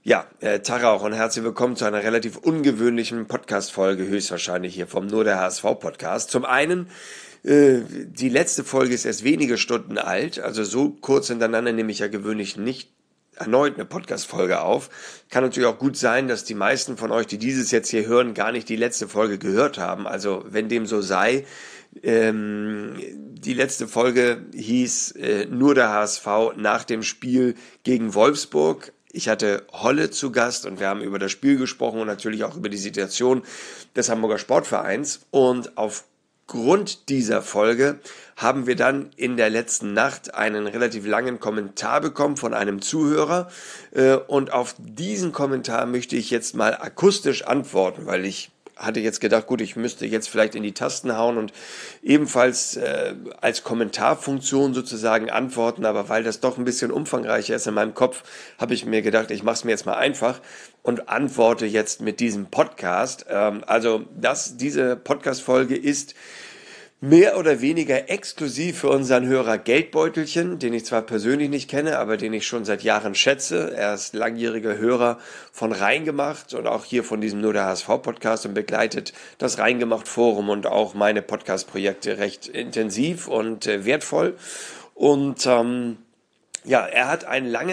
Ja, Tag auch und herzlich willkommen zu einer relativ ungewöhnlichen Podcast-Folge, höchstwahrscheinlich hier vom Nur der HSV-Podcast. Zum einen, die letzte Folge ist erst wenige Stunden alt, also so kurz hintereinander nehme ich ja gewöhnlich nicht erneut eine Podcast-Folge auf. Kann natürlich auch gut sein, dass die meisten von euch, die dieses jetzt hier hören, gar nicht die letzte Folge gehört haben. Also wenn dem so sei, die letzte Folge hieß Nur der HSV nach dem Spiel gegen Wolfsburg. Ich hatte Holle zu Gast und wir haben über das Spiel gesprochen und natürlich auch über die Situation des Hamburger Sportvereins. Und aufgrund dieser Folge haben wir dann in der letzten Nacht einen relativ langen Kommentar bekommen von einem Zuhörer. Und auf diesen Kommentar möchte ich jetzt mal akustisch antworten, weil ich hatte jetzt gedacht, gut, ich müsste jetzt vielleicht in die Tasten hauen und ebenfalls als Kommentarfunktion sozusagen antworten, aber weil das doch ein bisschen umfangreicher ist in meinem Kopf, habe ich mir gedacht, ich mache es mir jetzt mal einfach und antworte jetzt mit diesem Podcast. Diese Podcast-Folge ist mehr oder weniger exklusiv für unseren Hörer Geldbeutelchen, den ich zwar persönlich nicht kenne, aber den ich schon seit Jahren schätze. Er ist langjähriger Hörer von Reingemacht und auch hier von diesem Nur der HSV-Podcast und begleitet das Reingemacht-Forum und auch meine Podcast-Projekte recht intensiv und wertvoll. Und ja, er hat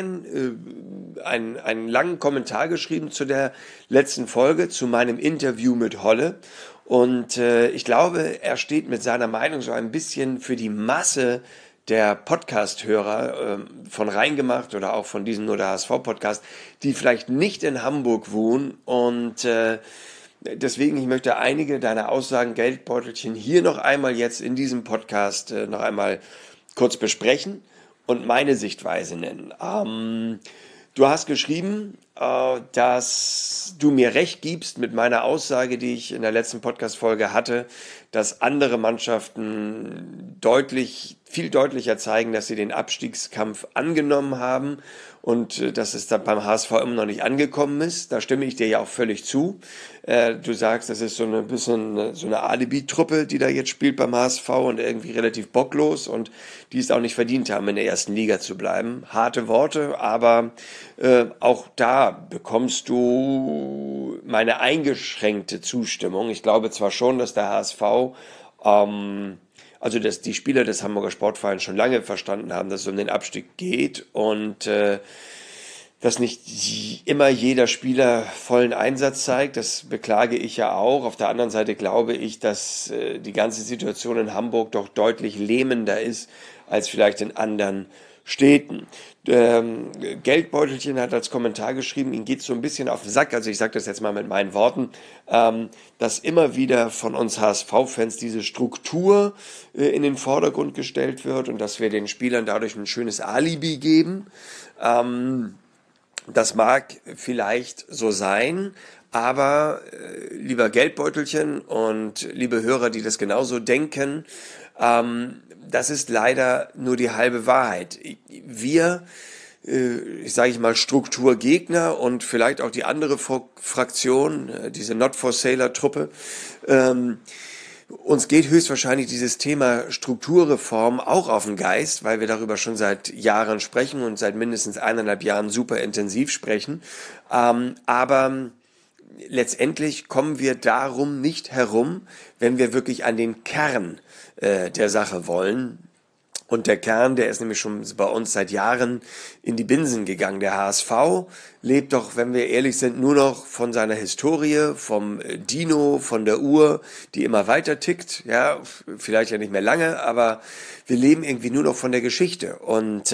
einen langen Kommentar geschrieben zu der letzten Folge, zu meinem Interview mit Holle. Und ich glaube, er steht mit seiner Meinung so ein bisschen für die Masse der Podcast-Hörer von Reingemacht oder auch von diesem Nur der HSV-Podcast, die vielleicht nicht in Hamburg wohnen. Und deswegen, ich möchte einige deiner Aussagen, Geldbeutelchen, hier noch einmal jetzt in diesem Podcast noch einmal kurz besprechen und meine Sichtweise nennen. Du hast geschrieben, dass du mir recht gibst mit meiner Aussage, die ich in der letzten Podcast-Folge hatte, dass andere Mannschaften viel deutlicher zeigen, dass sie den Abstiegskampf angenommen haben und dass es dann beim HSV immer noch nicht angekommen ist. Da stimme ich dir ja auch völlig zu. Du sagst, das ist so ein bisschen so eine Alibi-Truppe, die da jetzt spielt beim HSV und irgendwie relativ bocklos und die es auch nicht verdient haben, in der ersten Liga zu bleiben. Harte Worte, aber auch da bekommst du meine eingeschränkte Zustimmung. Ich glaube zwar schon, dass der HSV dass die Spieler des Hamburger Sportvereins schon lange verstanden haben, dass es um den Abstieg geht und dass nicht immer jeder Spieler vollen Einsatz zeigt. Das beklage ich ja auch. Auf der anderen Seite glaube ich, dass die ganze Situation in Hamburg doch deutlich lähmender ist als vielleicht in anderen Städten. Geldbeutelchen hat als Kommentar geschrieben, ihm geht so ein bisschen auf den Sack, also ich sage das jetzt mal mit meinen Worten, dass immer wieder von uns HSV-Fans diese Struktur in den Vordergrund gestellt wird und dass wir den Spielern dadurch ein schönes Alibi geben. Das mag vielleicht so sein, aber lieber Geldbeutelchen und liebe Hörer, die das genauso denken, das ist leider nur die halbe Wahrheit. Wir, sage ich mal, Strukturgegner und vielleicht auch die andere Fraktion, diese Not-for-Sailor-Truppe, uns geht höchstwahrscheinlich dieses Thema Strukturreform auch auf den Geist, weil wir darüber schon seit Jahren sprechen und seit mindestens 1,5 Jahren super intensiv sprechen. Aber letztendlich kommen wir darum nicht herum, wenn wir wirklich an den Kern der Sache wollen. Und der Kern, der ist nämlich schon bei uns seit Jahren in die Binsen gegangen. Der HSV lebt doch, wenn wir ehrlich sind, nur noch von seiner Historie, vom Dino, von der Uhr, die immer weiter tickt. Ja, vielleicht ja nicht mehr lange, aber wir leben irgendwie nur noch von der Geschichte. Und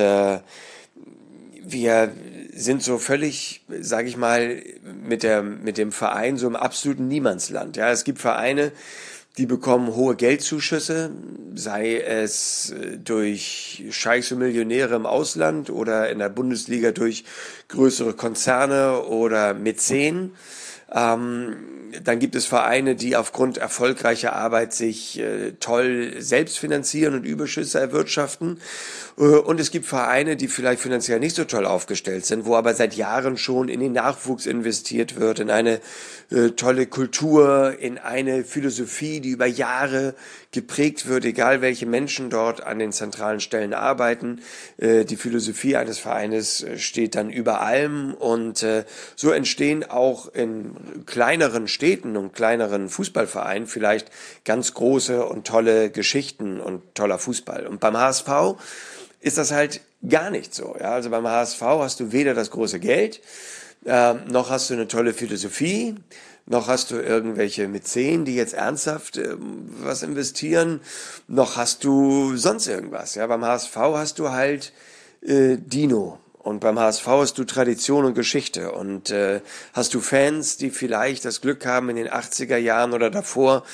wir sind so völlig, sage ich mal, mit dem Verein so im absoluten Niemandsland. Ja, es gibt Vereine, die bekommen hohe Geldzuschüsse, sei es durch Scheichs und Millionäre im Ausland oder in der Bundesliga durch größere Konzerne oder Mäzen. Dann gibt es Vereine, die aufgrund erfolgreicher Arbeit sich toll selbst finanzieren und Überschüsse erwirtschaften. Und es gibt Vereine, die vielleicht finanziell nicht so toll aufgestellt sind, wo aber seit Jahren schon in den Nachwuchs investiert wird, in eine tolle Kultur, in eine Philosophie, die über Jahre geprägt wird, egal welche Menschen dort an den zentralen Stellen arbeiten. Die Philosophie eines Vereines steht dann über allem und so entstehen auch in kleineren Städten und kleineren Fußballvereinen vielleicht ganz große und tolle Geschichten und toller Fußball. Und beim HSV ist das halt gar nicht so. Ja? Also beim HSV hast du weder das große Geld, noch hast du eine tolle Philosophie, noch hast du irgendwelche Mäzen, die jetzt ernsthaft was investieren, noch hast du sonst irgendwas. Ja? Beim HSV hast du halt Dino. Und beim HSV hast du Tradition und Geschichte und hast du Fans, die vielleicht das Glück haben, in den 80er Jahren oder davor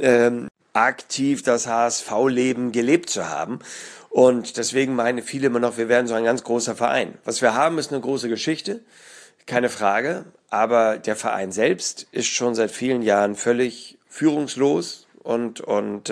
aktiv das HSV-Leben gelebt zu haben. Und deswegen meinen viele immer noch, wir werden so ein ganz großer Verein. Was wir haben, ist eine große Geschichte, keine Frage, aber der Verein selbst ist schon seit vielen Jahren völlig führungslos und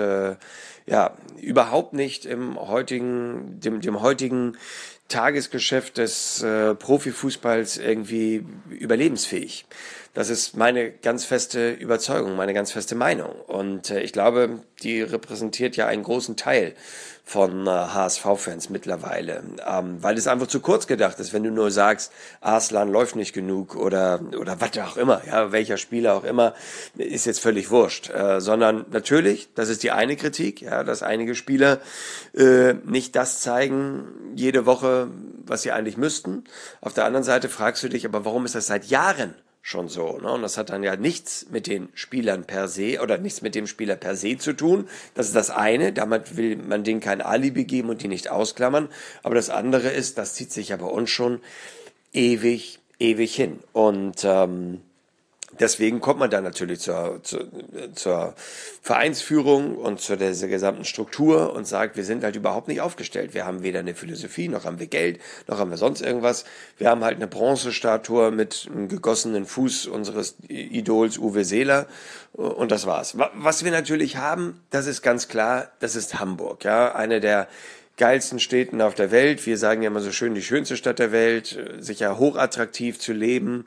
ja, überhaupt nicht dem heutigen Tagesgeschäft des Profifußballs irgendwie überlebensfähig. Das ist meine ganz feste Überzeugung, meine ganz feste Meinung. Und ich glaube, die repräsentiert ja einen großen Teil von HSV-Fans mittlerweile, weil es einfach zu kurz gedacht ist, wenn du nur sagst, Arslan läuft nicht genug oder was auch immer, ja, welcher Spieler auch immer, ist jetzt völlig wurscht, sondern natürlich, das ist die eine Kritik, ja, dass einige Spieler nicht das zeigen jede Woche, was sie eigentlich müssten. Auf der anderen Seite fragst du dich, aber warum ist das seit Jahren schon so, ne? Und das hat dann ja nichts mit den Spielern per se oder nichts mit dem Spieler per se zu tun. Das ist das eine, damit will man denen kein Alibi geben und die nicht ausklammern. Aber das andere ist, das zieht sich ja bei uns schon ewig hin. Und deswegen kommt man dann natürlich zur Vereinsführung und zu dieser gesamten Struktur und sagt, wir sind halt überhaupt nicht aufgestellt. Wir haben weder eine Philosophie, noch haben wir Geld, noch haben wir sonst irgendwas. Wir haben halt eine Bronzestatue mit einem gegossenen Fuß unseres Idols Uwe Seeler und das war's. Was wir natürlich haben, das ist ganz klar, das ist Hamburg, ja, eine der geilsten Städten auf der Welt. Wir sagen ja immer so schön, die schönste Stadt der Welt, sicher hochattraktiv zu leben.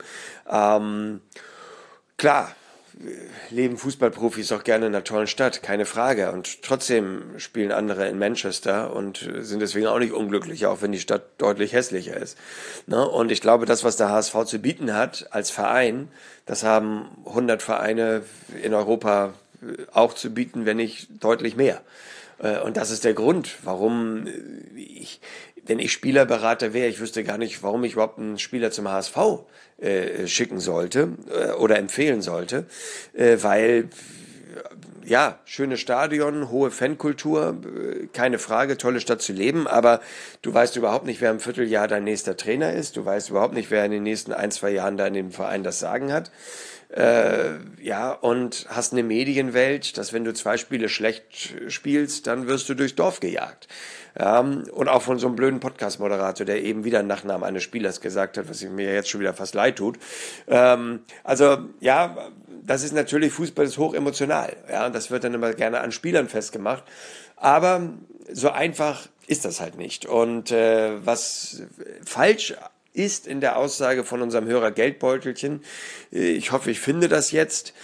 Klar, leben Fußballprofis auch gerne in einer tollen Stadt, keine Frage. Und trotzdem spielen andere in Manchester und sind deswegen auch nicht unglücklich, auch wenn die Stadt deutlich hässlicher ist. Ne? Und ich glaube, das, was der HSV zu bieten hat als Verein, das haben 100 Vereine in Europa auch zu bieten, wenn nicht deutlich mehr. Und das ist der Grund, warum wenn ich Spielerberater wäre, ich wüsste gar nicht, warum ich überhaupt einen Spieler zum HSV schicken sollte oder empfehlen sollte, weil ja, schönes Stadion, hohe Fankultur, keine Frage, tolle Stadt zu leben, aber du weißt überhaupt nicht, wer im Vierteljahr dein nächster Trainer ist, du weißt überhaupt nicht, wer in den nächsten 1, 2 Jahren da in dem Verein das Sagen hat. Ja, und hast eine Medienwelt, dass wenn du 2 Spiele schlecht spielst, dann wirst du durchs Dorf gejagt. Und auch von so einem blöden Podcast-Moderator, der eben wieder einen Nachnamen eines Spielers gesagt hat, was mir jetzt schon wieder fast leid tut. Also, ja, das ist natürlich, Fußball ist hoch emotional. Ja, und das wird dann immer gerne an Spielern festgemacht. Aber so einfach ist das halt nicht. Und was falsch ist in der Aussage von unserem Hörer Geldbeutelchen, ich hoffe, ich finde das jetzt,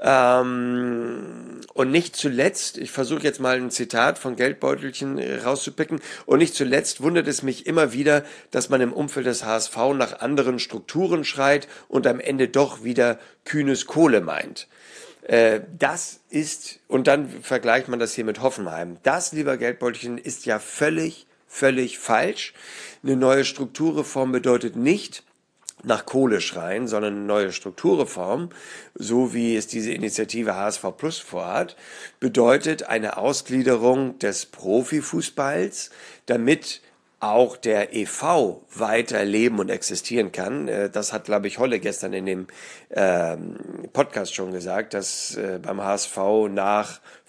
und nicht zuletzt, ich versuche jetzt mal ein Zitat von Geldbeutelchen rauszupicken, und nicht zuletzt wundert es mich immer wieder, dass man im Umfeld des HSV nach anderen Strukturen schreit und am Ende doch wieder kühnes Kohle meint. Das ist, und dann vergleicht man das hier mit Hoffenheim, das, lieber Geldbeutelchen, ist ja völlig falsch. Eine neue Strukturreform bedeutet nicht nach Kohle schreien, sondern eine neue Strukturreform, so wie es diese Initiative HSV Plus vorhat, bedeutet eine Ausgliederung des Profifußballs, damit auch der e.V. weiter leben und existieren kann. Das hat, glaube ich, Holle gestern in dem Podcast schon gesagt, dass beim HSV nach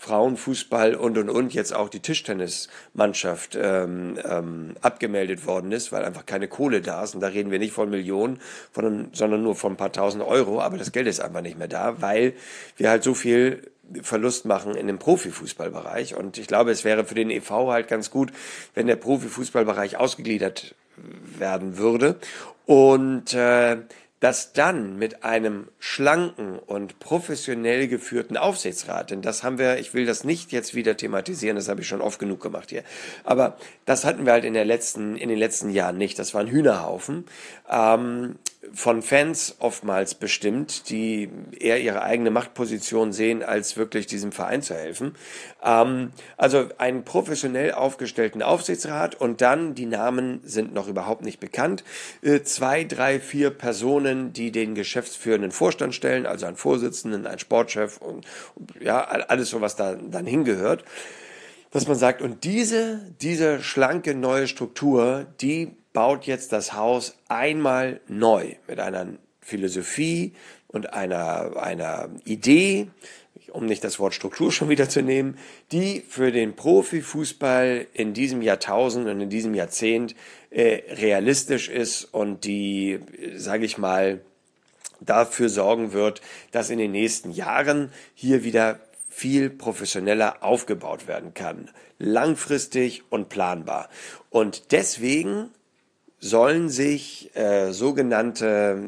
Frauenfußball und jetzt auch die Tischtennismannschaft abgemeldet worden ist, weil einfach keine Kohle da ist. Und da reden wir nicht von Millionen, sondern nur von ein paar tausend Euro. Aber das Geld ist einfach nicht mehr da, weil wir halt so viel Verlust machen in dem Profifußballbereich. Und ich glaube, es wäre für den e.V. halt ganz gut, wenn der Profifußballbereich ausgegliedert werden würde. Und das dann mit einem schlanken und professionell geführten Aufsichtsrat, denn das haben wir, ich will das nicht jetzt wieder thematisieren, das habe ich schon oft genug gemacht hier, aber das hatten wir halt in den letzten Jahren nicht. Das war ein Hühnerhaufen, von Fans oftmals bestimmt, die eher ihre eigene Machtposition sehen, als wirklich diesem Verein zu helfen. Also einen professionell aufgestellten Aufsichtsrat und dann, die Namen sind noch überhaupt nicht bekannt, 2, 3, 4 Personen, die den geschäftsführenden Vorstand stellen, also einen Vorsitzenden, einen Sportchef und ja, alles so, was da dann hingehört. Dass man sagt, und diese schlanke neue Struktur, die baut jetzt das Haus einmal neu mit einer Philosophie und einer Idee, um nicht das Wort Struktur schon wieder zu nehmen, die für den Profifußball in diesem Jahrtausend und in diesem Jahrzehnt realistisch ist und die, sage ich mal, dafür sorgen wird, dass in den nächsten Jahren hier wieder viel professioneller aufgebaut werden kann, langfristig und planbar. Und deswegen sollen sich sogenannte,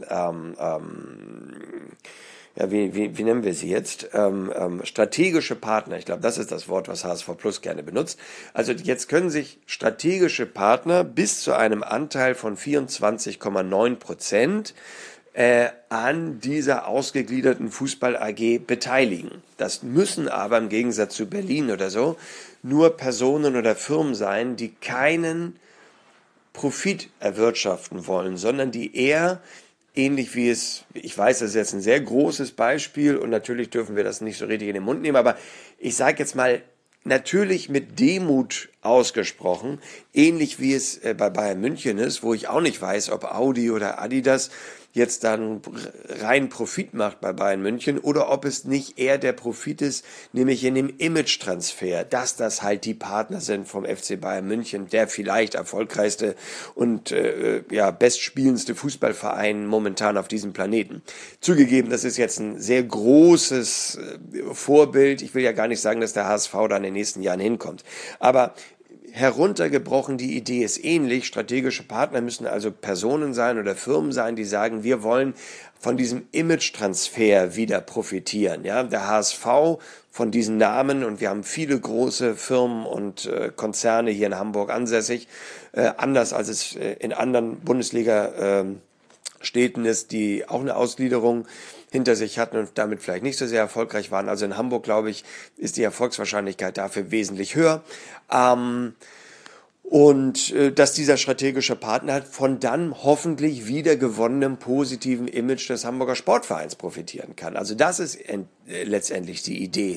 ja, wie nennen wir sie jetzt, strategische Partner, ich glaube, das ist das Wort, was HSV Plus gerne benutzt, also jetzt können sich strategische Partner bis zu einem Anteil von 24,9% an dieser ausgegliederten Fußball AG beteiligen. Das müssen aber im Gegensatz zu Berlin oder so nur Personen oder Firmen sein, die keinen Profit erwirtschaften wollen, sondern die eher ähnlich wie es, ich weiß, das ist jetzt ein sehr großes Beispiel und natürlich dürfen wir das nicht so richtig in den Mund nehmen, aber ich sage jetzt mal, natürlich mit Demut ausgesprochen, ähnlich wie es bei Bayern München ist, wo ich auch nicht weiß, ob Audi oder Adidas jetzt dann rein Profit macht bei Bayern München oder ob es nicht eher der Profit ist, nämlich in dem Image-Transfer, dass das halt die Partner sind vom FC Bayern München, der vielleicht erfolgreichste und ja bestspielendste Fußballverein momentan auf diesem Planeten. Zugegeben, das ist jetzt ein sehr großes Vorbild. Ich will ja gar nicht sagen, dass der HSV da in den nächsten Jahren hinkommt. Aber heruntergebrochen, die Idee ist ähnlich. Strategische Partner müssen also Personen sein oder Firmen sein, die sagen, wir wollen von diesem Image-Transfer wieder profitieren. Ja, der HSV von diesen Namen, und wir haben viele große Firmen und Konzerne hier in Hamburg ansässig, anders als es in anderen Bundesliga-Städten ist, die auch eine Ausgliederung hinter sich hatten und damit vielleicht nicht so sehr erfolgreich waren. Also in Hamburg, glaube ich, ist die Erfolgswahrscheinlichkeit dafür wesentlich höher. Dass dieser strategische Partner von dann hoffentlich wieder gewonnenem positiven Image des Hamburger Sportvereins profitieren kann. Also das ist letztendlich die Idee.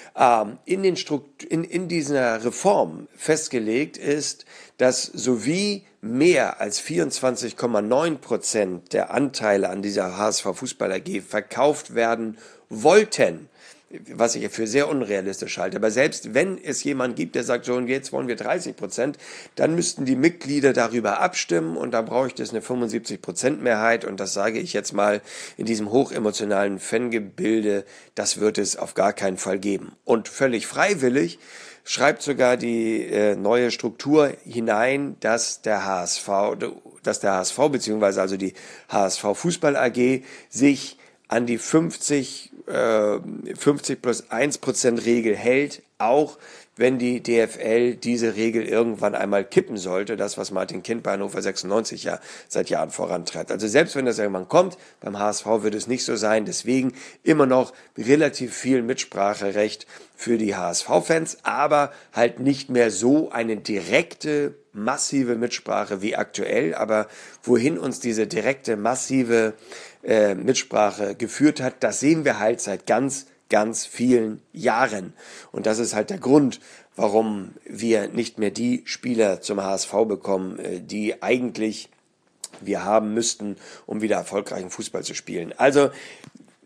In dieser Reform festgelegt ist, dass sowie mehr als 24,9% der Anteile an dieser HSV Fußball AG verkauft werden wollten, was ich für sehr unrealistisch halte. Aber selbst wenn es jemand gibt, der sagt, so und jetzt wollen wir 30%, dann müssten die Mitglieder darüber abstimmen und da bräuchte es eine 75% Mehrheit und das sage ich jetzt mal in diesem hochemotionalen Fangebilde, das wird es auf gar keinen Fall geben. Und völlig freiwillig schreibt sogar die neue Struktur hinein, dass der HSV beziehungsweise also die HSV Fußball AG sich an die 50 plus 1% Regel hält, auch wenn die DFL diese Regel irgendwann einmal kippen sollte, das, was Martin Kind bei Hannover 96 ja seit Jahren vorantreibt. Also selbst wenn das irgendwann kommt, beim HSV wird es nicht so sein, deswegen immer noch relativ viel Mitspracherecht für die HSV-Fans, aber halt nicht mehr so eine direkte, massive Mitsprache wie aktuell, aber wohin uns diese direkte, massive Mitsprache geführt hat, das sehen wir halt seit ganz vielen Jahren. Und das ist halt der Grund, warum wir nicht mehr die Spieler zum HSV bekommen, die eigentlich wir haben müssten, um wieder erfolgreichen Fußball zu spielen. Also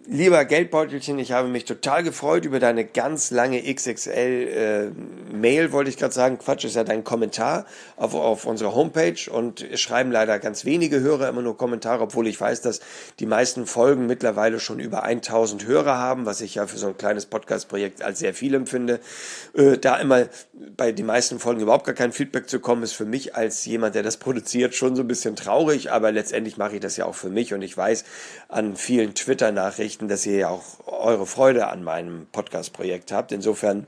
Lieber Geldbeutelchen, ich habe mich total gefreut über deine ganz lange XXL Mail, wollte ich gerade sagen. Quatsch, ist ja dein Kommentar auf unserer Homepage, und es schreiben leider ganz wenige Hörer immer nur Kommentare, obwohl ich weiß, dass die meisten Folgen mittlerweile schon über 1000 Hörer haben, was ich ja für so ein kleines Podcast-Projekt als sehr viel empfinde. Da immer bei den meisten Folgen überhaupt gar kein Feedback zu kommen, ist für mich als jemand, der das produziert, schon so ein bisschen traurig, aber letztendlich mache ich das ja auch für mich, und ich weiß an vielen Twitter-Nachrichten, dass ihr ja auch eure Freude an meinem Podcast-Projekt habt. Insofern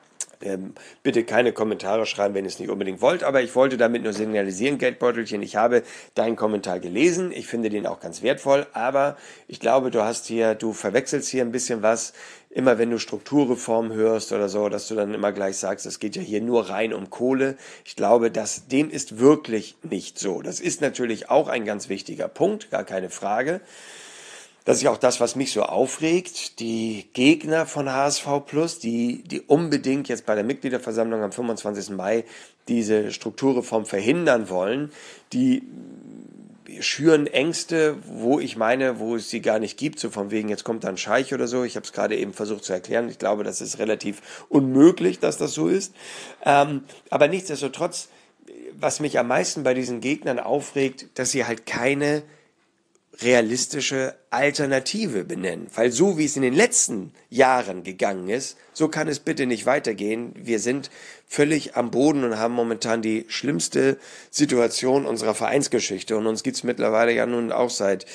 bitte keine Kommentare schreiben, wenn ihr es nicht unbedingt wollt, aber ich wollte damit nur signalisieren, Geldbeutelchen, ich habe deinen Kommentar gelesen, ich finde den auch ganz wertvoll, aber ich glaube, du verwechselst hier ein bisschen was, immer wenn du Strukturreform hörst oder so, dass du dann immer gleich sagst, es geht ja hier nur rein um Kohle. Ich glaube, dem ist wirklich nicht so. Das ist natürlich auch ein ganz wichtiger Punkt, gar keine Frage. Das ist ja auch das, was mich so aufregt. Die Gegner von HSV Plus, die unbedingt jetzt bei der Mitgliederversammlung am 25. Mai diese Strukturreform verhindern wollen, die schüren Ängste, wo es sie gar nicht gibt, so von wegen, jetzt kommt da ein Scheich oder so. Ich habe es gerade eben versucht zu erklären. Ich glaube, das ist relativ unmöglich, dass das so ist. Aber nichtsdestotrotz, was mich am meisten bei diesen Gegnern aufregt, dass sie halt keine realistische Alternative benennen. Weil so wie es in den letzten Jahren gegangen ist, so kann es bitte nicht weitergehen. Wir sind völlig am Boden und haben momentan die schlimmste Situation unserer Vereinsgeschichte. Und uns gibt es mittlerweile ja nun auch seit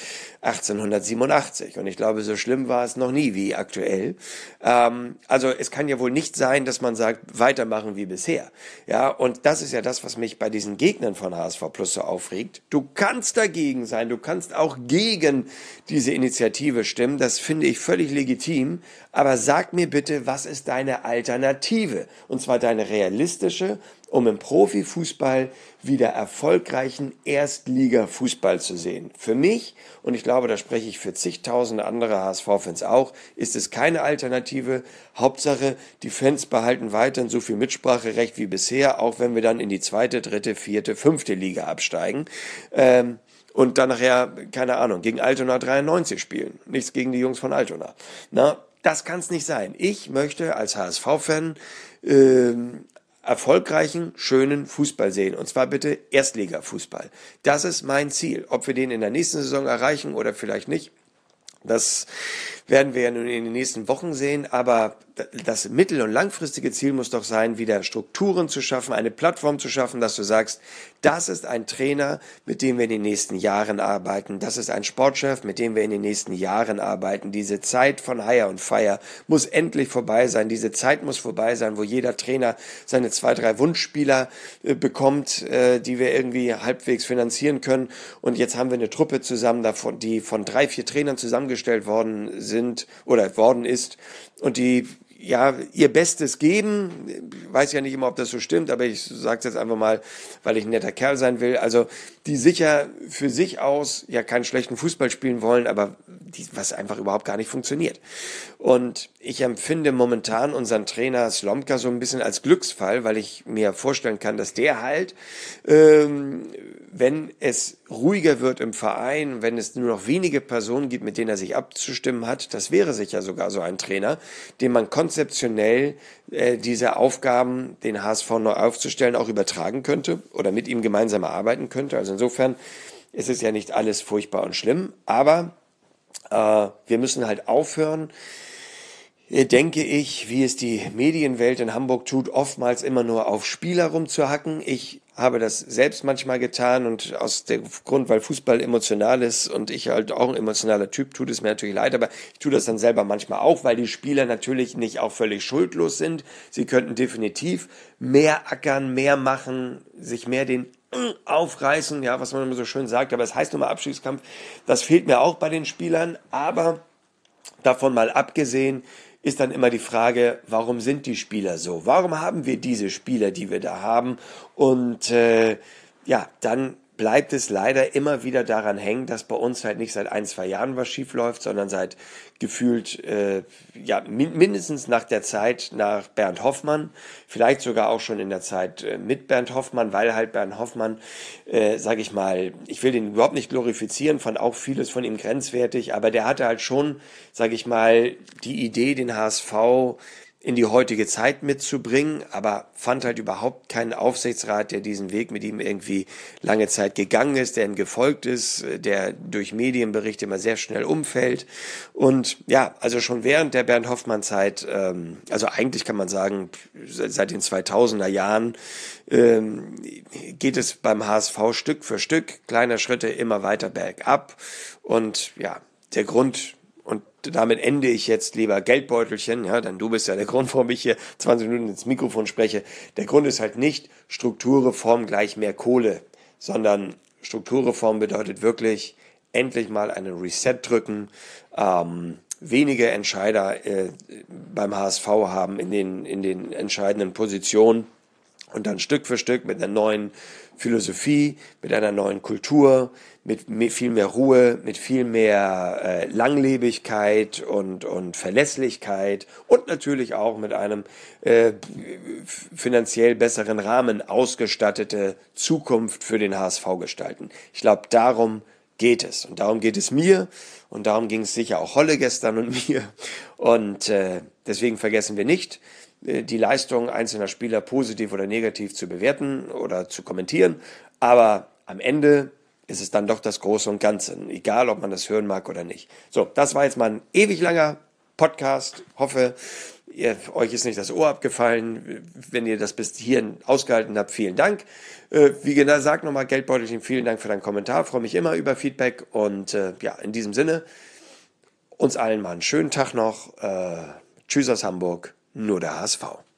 1887. Und ich glaube, so schlimm war es noch nie wie aktuell. Also es kann ja wohl nicht sein, dass man sagt, weitermachen wie bisher. Ja, und das ist ja das, was mich bei diesen Gegnern von HSV Plus so aufregt. Du kannst dagegen sein, du kannst auch gegen diese Initiative stimmen. Das finde ich völlig legitim. Aber sag mir bitte, was ist deine Alternative? Und zwar deine realistische, um im Profifußball wieder erfolgreichen Erstliga-Fußball zu sehen. Für mich, und ich glaube, da spreche ich für zigtausende andere HSV-Fans auch, ist es keine Alternative. Hauptsache, die Fans behalten weiterhin so viel Mitspracherecht wie bisher, auch wenn wir dann in die zweite, dritte, vierte, fünfte Liga absteigen. Und dann nachher, keine Ahnung, gegen Altona 93 spielen. Nichts gegen die Jungs von Altona. Das kann es nicht sein. Ich möchte als HSV-Fan erfolgreichen, schönen Fußball sehen. Und zwar bitte Erstliga-Fußball. Das ist mein Ziel. Ob wir den in der nächsten Saison erreichen oder vielleicht nicht, das werden wir ja nun in den nächsten Wochen sehen, aber das mittel- und langfristige Ziel muss doch sein, wieder Strukturen zu schaffen, eine Plattform zu schaffen, dass du sagst, das ist ein Trainer, mit dem wir in den nächsten Jahren arbeiten, das ist ein Sportchef, mit dem wir in den nächsten Jahren arbeiten. Diese Zeit von Hire und Fire muss endlich vorbei sein, diese Zeit muss vorbei sein, wo jeder Trainer seine 2, 3 Wunschspieler bekommt, die wir irgendwie halbwegs finanzieren können, und jetzt haben wir eine Truppe zusammen, die von 3, 4 Trainern zusammengestellt worden ist und die ja ihr Bestes geben. Ich weiß ja nicht immer, ob das so stimmt, aber ich sage es jetzt einfach mal, weil ich ein netter Kerl sein will. Also die sicher für sich aus ja keinen schlechten Fußball spielen wollen, aber was einfach überhaupt gar nicht funktioniert. Und ich empfinde momentan unseren Trainer Slomka so ein bisschen als Glücksfall, weil ich mir vorstellen kann, dass der halt, wenn es ruhiger wird im Verein, wenn es nur noch wenige Personen gibt, mit denen er sich abzustimmen hat, das wäre sicher sogar so ein Trainer, dem man konzeptionell diese Aufgaben, den HSV neu aufzustellen, auch übertragen könnte oder mit ihm gemeinsam arbeiten könnte. Also insofern ist es ja nicht alles furchtbar und schlimm, aber wir müssen halt aufhören, denke ich, wie es die Medienwelt in Hamburg tut, oftmals immer nur auf Spieler rumzuhacken. Ich habe das selbst manchmal getan, und aus dem Grund, weil Fußball emotional ist und ich halt auch ein emotionaler Typ, tut es mir natürlich leid, aber ich tue das dann selber manchmal auch, weil die Spieler natürlich nicht auch völlig schuldlos sind. Sie könnten definitiv mehr ackern, mehr machen, sich mehr den aufreißen, ja, was man immer so schön sagt, aber es heißt nun mal Abstiegskampf. Das fehlt mir auch bei den Spielern, aber davon mal abgesehen, ist dann immer die Frage, warum sind die Spieler so? Warum haben wir diese Spieler, die wir da haben? Und dann bleibt es leider immer wieder daran hängen, dass bei uns halt nicht seit 1, 2 Jahren was schief läuft, sondern seit gefühlt mindestens nach der Zeit nach Bernd Hoffmann, vielleicht sogar auch schon in der Zeit mit Bernd Hoffmann, weil halt Bernd Hoffmann, sage ich mal, ich will den überhaupt nicht glorifizieren, fand auch vieles von ihm grenzwertig, aber der hatte halt schon, sage ich mal, die Idee, den HSV in die heutige Zeit mitzubringen, aber fand halt überhaupt keinen Aufsichtsrat, der diesen Weg mit ihm irgendwie lange Zeit gegangen ist, der ihm gefolgt ist, der durch Medienberichte immer sehr schnell umfällt. Und ja, also schon während der Bernd Hoffmann-Zeit, also eigentlich kann man sagen, seit den 2000er Jahren, geht es beim HSV Stück für Stück, kleiner Schritte immer weiter bergab. Und ja, der Grund, und damit ende ich jetzt, lieber Geldbeutelchen, ja, denn du bist ja der Grund, warum ich hier 20 Minuten ins Mikrofon spreche. Der Grund ist halt nicht Strukturreform gleich mehr Kohle, sondern Strukturreform bedeutet wirklich endlich mal einen Reset drücken, wenige Entscheider beim HSV haben in den entscheidenden Positionen. Und dann Stück für Stück mit einer neuen Philosophie, mit einer neuen Kultur, mit viel mehr Ruhe, mit viel mehr Langlebigkeit und Verlässlichkeit und natürlich auch mit einem finanziell besseren Rahmen ausgestattete Zukunft für den HSV gestalten. Ich glaube, darum geht es. Und darum geht es mir. Und darum ging es sicher auch Holle gestern und mir. Und deswegen vergessen wir nicht, die Leistung einzelner Spieler positiv oder negativ zu bewerten oder zu kommentieren. Aber am Ende ist es dann doch das Große und Ganze. Egal, ob man das hören mag oder nicht. So, das war jetzt mal ein ewig langer Podcast. Hoffe, euch ist nicht das Ohr abgefallen. Wenn ihr das bis hierhin ausgehalten habt, vielen Dank. Wie gesagt, nochmal Geldbeutelchen, vielen Dank für deinen Kommentar. Freue mich immer über Feedback. Und in diesem Sinne, uns allen mal einen schönen Tag noch. Tschüss aus Hamburg, nur der HSV.